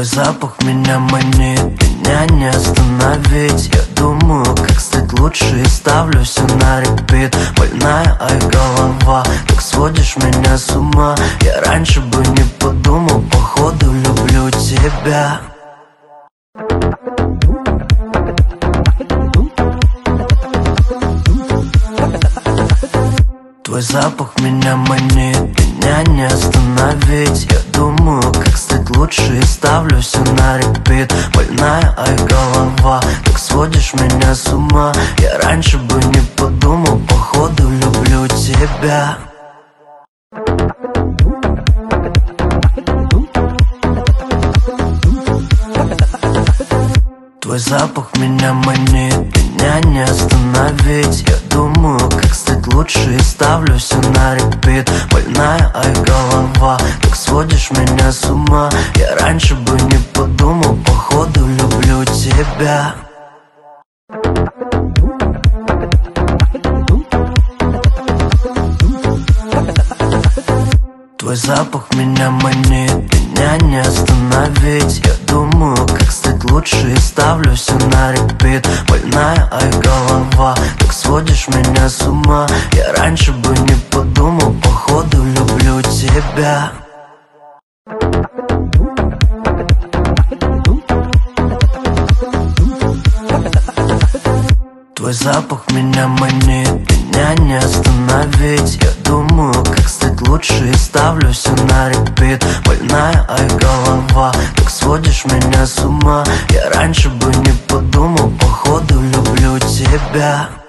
Твой запах меня манит, меня не остановить. Я думаю, как стать лучше и ставлю все на репит. Больная, ай, голова, так сводишь меня с ума. Я раньше бы не подумал, походу люблю тебя. Твой запах меня манит, меня не остановить. Я думаю, как стать лучше и ставлю все на репит. Больная, ай, голова, так сводишь меня с ума. Я раньше бы не подумал, походу люблю тебя. Твой запах меня манит, меня не остановить. Я думаю, как стать лучше и ставлю все на репит. Больная, ай, голова, так сводишь меня с ума. Я раньше бы не подумал, походу люблю тебя. Твой запах меня манит, меня не остановить. Я думаю, как стать лучше и ставлю все на репит. Больная, ай, голова, так сводишь меня с ума. Я раньше бы не подумал, походу люблю тебя. Твой запах меня манит, меня не остановить. Я думаю, как стать лучше и ставлю все на репит. Больная, ай, голова, так сводишь меня с ума. Я раньше бы не подумал, походу люблю тебя.